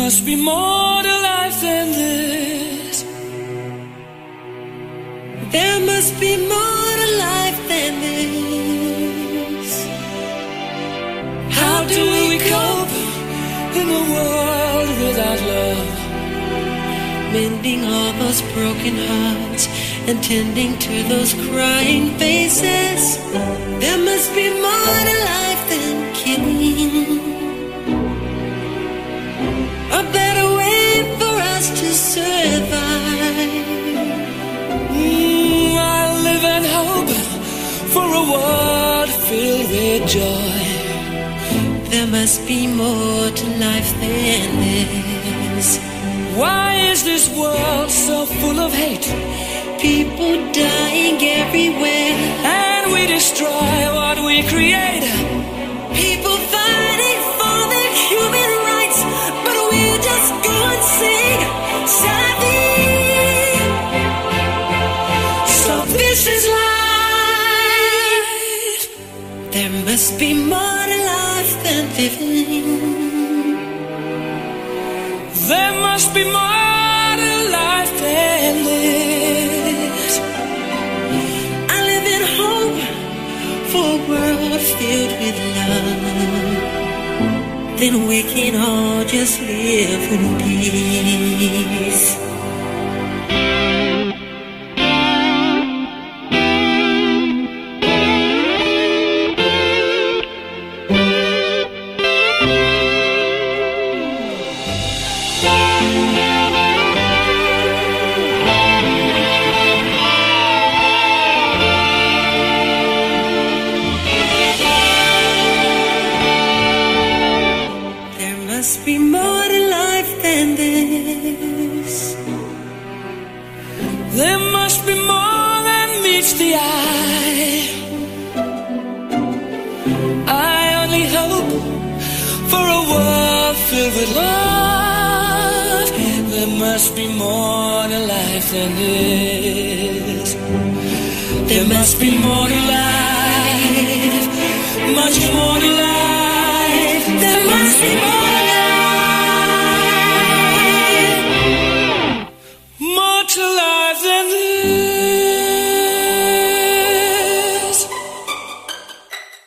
must be more to life than this. There must be more to life than this. How do we cope in a world without love? Mending all those broken hearts and tending to those crying faces. There must be more to life than killing. A better way for us to survive. I live in hope for a world filled with joy. There must be more to life than this. Why is this world so full of hate? People dying everywhere, and we destroy what we create. People fighting for their human rights, but we just go and sing Savi. So this is life. There must be more to life than living. There must be more to life than this. I live in hope for a world filled with love. Then we can all just live in peace. Must be more to life than this. There must be more than meets the eye. I only hope for a world filled with love. There must be more to life than this. There must be more to life, much more to life.